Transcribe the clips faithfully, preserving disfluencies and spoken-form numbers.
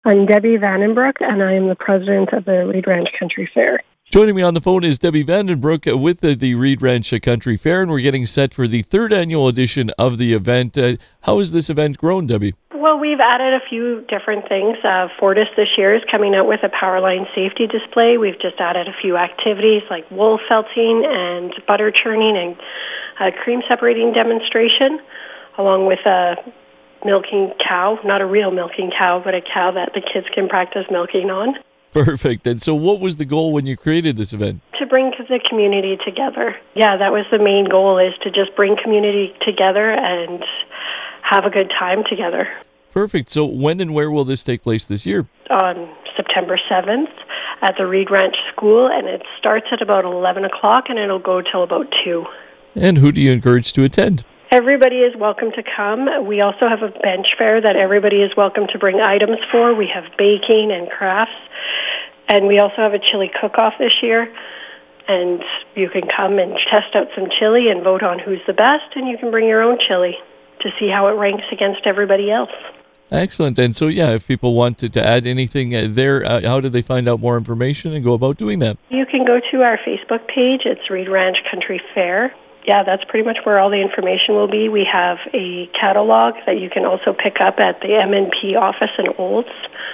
I'm Debbie Vandenbroek, and I am the president of the Reed Ranch Country Fair. Joining me on the phone is Debbie Vandenbroek with the, the Reed Ranch Country Fair, and we're getting set for the third annual edition of the event. Uh, how has this event grown, Debbie? Well, we've added a few different things. Uh, Fortis this year is coming out with a Powerline safety display. We've just added a few activities like wool felting and butter churning and a cream separating demonstration, along with a milking cow, not a real milking cow, but a cow that the kids can practice milking on. Perfect. And so what was the goal when you created this event? To bring the community together. Yeah, that was the main goal, is to just bring community together and have a good time together. Perfect. So when and where will this take place this year? On September seventh at the Reed Ranch School, and it starts at about eleven o'clock and it'll go till about two. And who do you encourage to attend? Everybody is welcome to come. We also have a bench fair that everybody is welcome to bring items for. We have baking and crafts. And we also have a chili cook-off this year. And you can come and test out some chili and vote on who's the best. And you can bring your own chili to see how it ranks against everybody else. Excellent. And so, yeah, if people wanted to add anything uh, there, uh, how do they find out more information and go about doing that? You can go to our Facebook page. It's Reed Ranch Country Fair. Yeah, that's pretty much where all the information will be. We have a catalog that you can also pick up at the M and P office in Olds,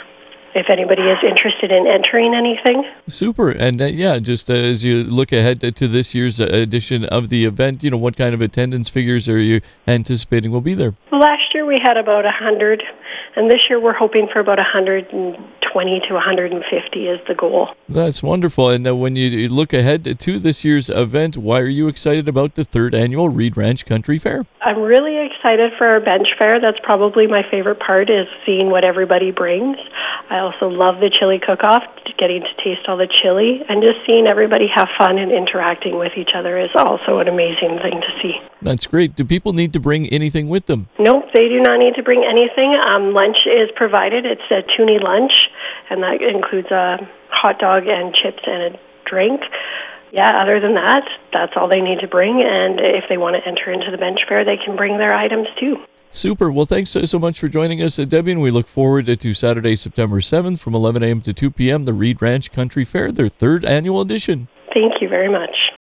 if anybody is interested in entering anything. Super. And uh, yeah, just uh, as you look ahead to, to this year's uh, edition of the event, you know, what kind of attendance figures are you anticipating will be there? Well, last year we had about one hundred, and this year we're hoping for about one hundred twenty to one hundred fifty is the goal. That's wonderful. And uh, when you look ahead to this year's event, why are you excited about the third annual Reed Ranch Country Fair? I'm really excited for our bench fair. That's probably my favorite part, is seeing what everybody brings. I also love the chili cook-off, getting to taste all the chili, and just seeing everybody have fun and interacting with each other is also an amazing thing to see. That's great. Do people need to bring anything with them? Nope, they do not need to bring anything. Um, lunch is provided. It's a toonie lunch, and that includes a hot dog and chips and a drink. Yeah, other than that, that's all they need to bring, and if they want to enter into the bench fair, they can bring their items too. Super. Well, thanks so, so much for joining us, uh, Debbie, and we look forward to, to Saturday, September seventh from eleven a.m. to two p.m., the Reed Ranch Country Fair, their third annual edition. Thank you very much.